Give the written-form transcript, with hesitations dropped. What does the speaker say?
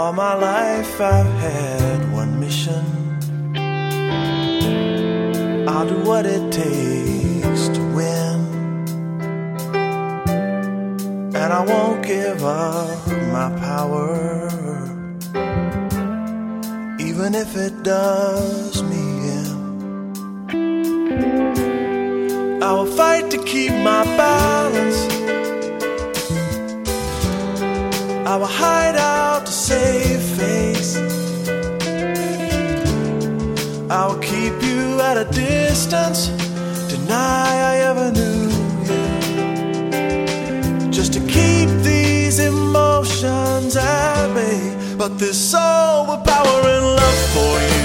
All my life I've had one mission. I'll do what it takes to win, and I won't give up my power, even if it does me in. I will fight to keep my balance. I will hide out to save face. I will keep you at a distance, deny I ever knew you, just to keep these emotions at bay. But there's so much power in love for you.